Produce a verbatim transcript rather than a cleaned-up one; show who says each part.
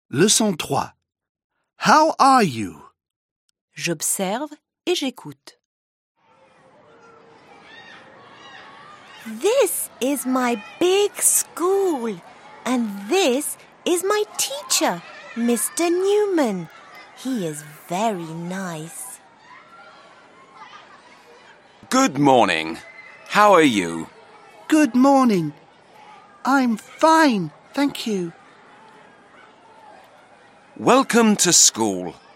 Speaker 1: Leçon trois. How are you?
Speaker 2: J'observe et j'écoute. This is my big school, and this is my teacher, Mister Newman. He is very nice.
Speaker 3: Good morning. How are you?
Speaker 1: Good morning. I'm fine, thank you.
Speaker 3: Welcome to school.